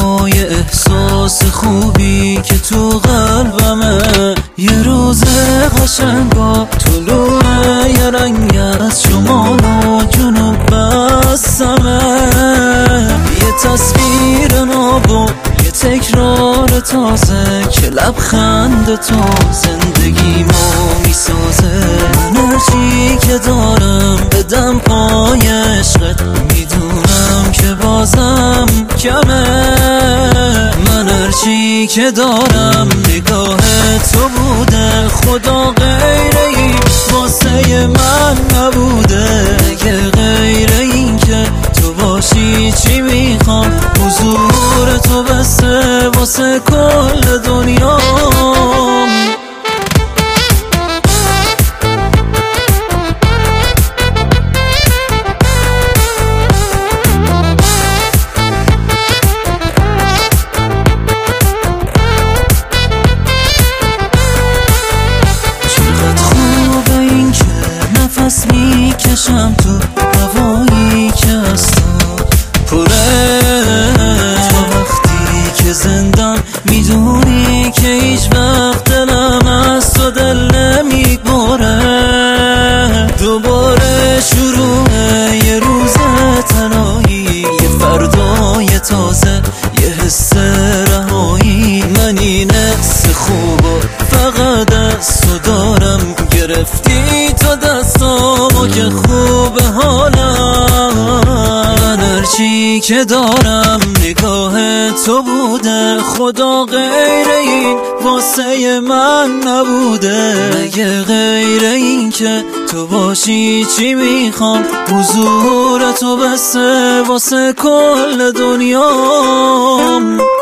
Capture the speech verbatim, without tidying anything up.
تنهای احساس خوبی که تو قلبمه. یه روز قشنگا طلوع یه رنگ از شمال و جنوب بستمه. یه تصویر نابو، یه تکرار تازه که لبخند تو زندگیمو میسازه. من هرچی که دارم بدم پای عشقت، میدونم که بازم کمه. من هرچی که دارم نگاه تو بوده، خدا غیر این واسه من نبوده. اگه غیر این که تو باشی چی میخوام؟ حضور تو بسه واسه کل دنیا. نفس میکشم تو هوایی که از تو پره. تا وقتی که زندم میدونی که هیچ وقت دلم از تو دل نمیبره. دوباره شروع یه روز تنهایی، یه فردای تازه، یه حس رهایی. من این حس خوبو فقط از تو دارم، گرفتی تو دستامو که خوب حالم. من هرچی که دارم نگاه تو بوده، خدا غیر این واسه من نبوده. مگه غیر این که تو باشی چی میخوام؟ حضور تو بسه واسه کل دنیا.